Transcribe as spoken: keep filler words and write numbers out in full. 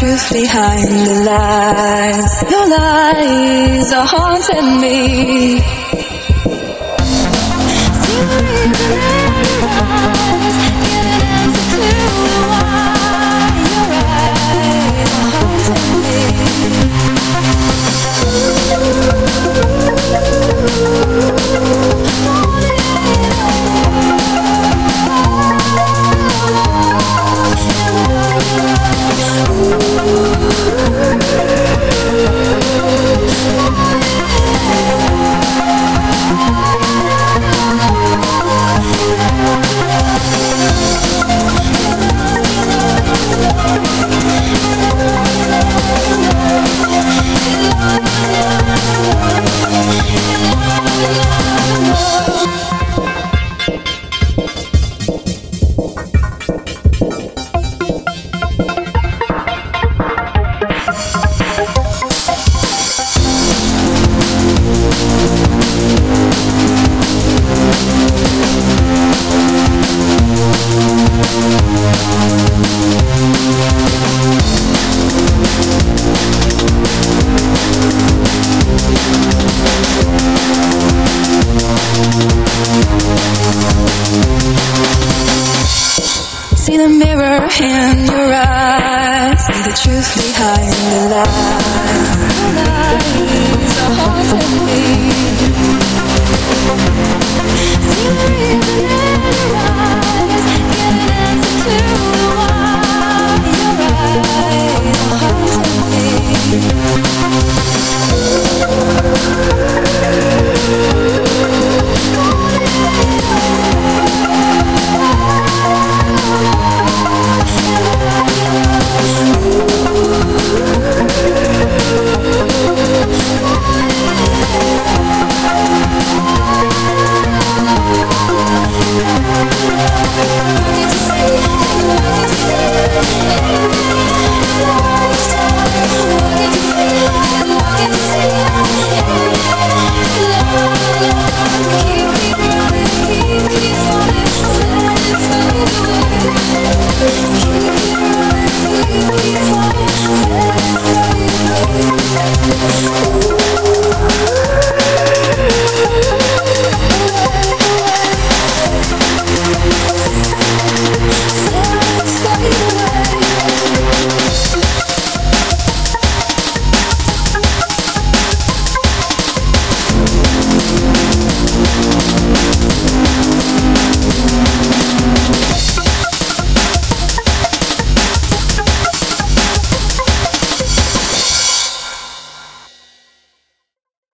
truth behind the lies. Your lies are haunting me. See the reason in your eyes, get an answer to why your eyes are haunting me. See the mirror in your eyes, see the truth behind the lies. The lies are haunting me. See the reason in your eyes, get an answer to why your eyes are haunting me.